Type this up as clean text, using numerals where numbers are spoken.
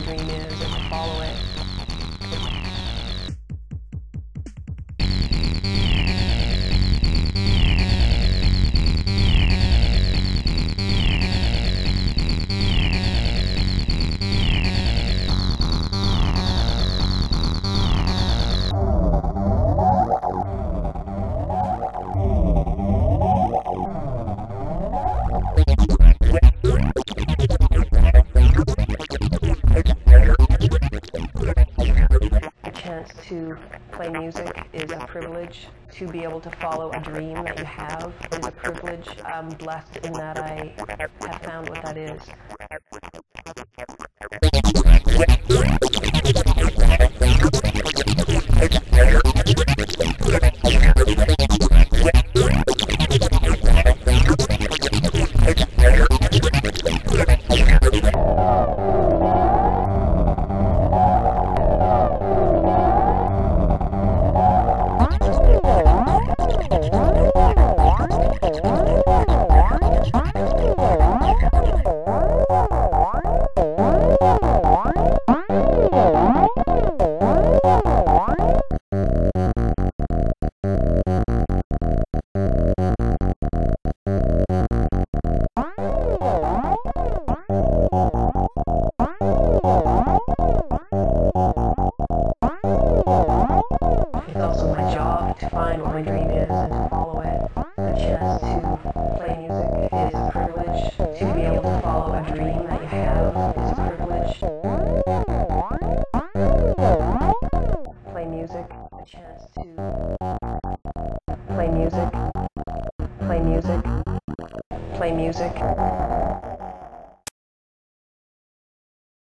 dream is and to follow it. To play music is a privilege. To be able to follow a dream that you have is a privilege. I'm blessed in that I have found what that is. It's also my job to find what my dream is and to follow it. The chance to play music is a privilege. To be able to follow a dream that you have is a privilege. Play music, the chance to play music, play music, play music.